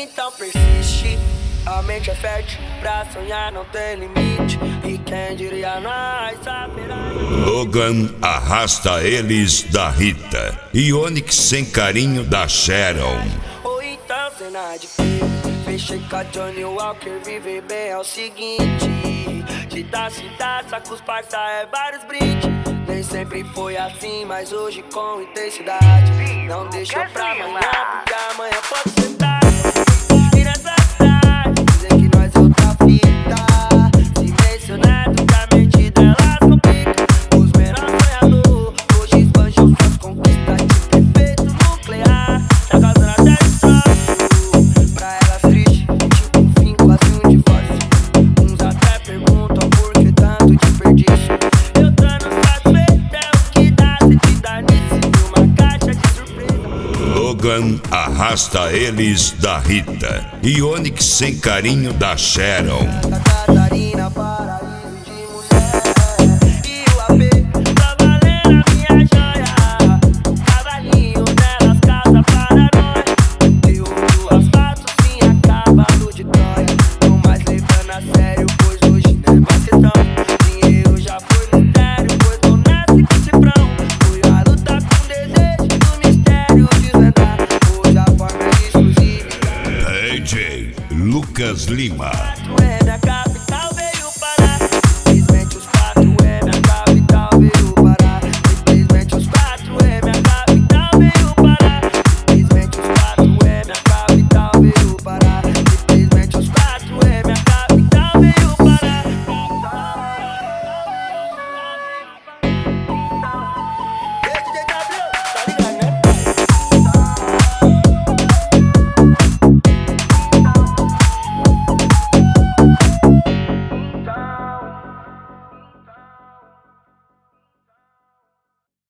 Então persiste, a mente é fértil, pra sonhar não tem limite. E quem diria nós saberá. Logan arrasta eles da Rita e Onyx sem carinho da Sharon. Ou então cena de filme, fechei com a Johnny Walker, viver bem é o seguinte. De taça em taça com os parça é vários brindes. Nem sempre foi assim, mas hoje com intensidade. Não deixa pra amanhã, porque amanhã pode ser tarde. E nessa cidade, dizem que nós é outra fita. Se mencionado que a mente delas complica. Os menores sonhadores, hoje esbanjam suas conquistas de prefeito nuclear. Tá causando até destroço pra elas triste, tipo um fim, quase um divórcio. Uns até perguntam por que tanto desperdício. Eu dando satisfeito é o que dá, se te dá nisso de uma caixa de surpresa. Logan arrasta eles da Rita e Onyx sem carinho da Sharon. Santa Catarina, paraíso de mulher. E o AP tá valendo a minha joia. O cavalinho delas causa paranoia. E o asfalto sim acaba no de Troia. Não mais levando a sério, pois hoje não é mais questão. Dinheiro já foi mistério, pois tô nessa que cifrão. Fui a luta com desejo do mistério desvendar. Hoje a forma é exclusiva. AJ Lucas Lima. É minha cara.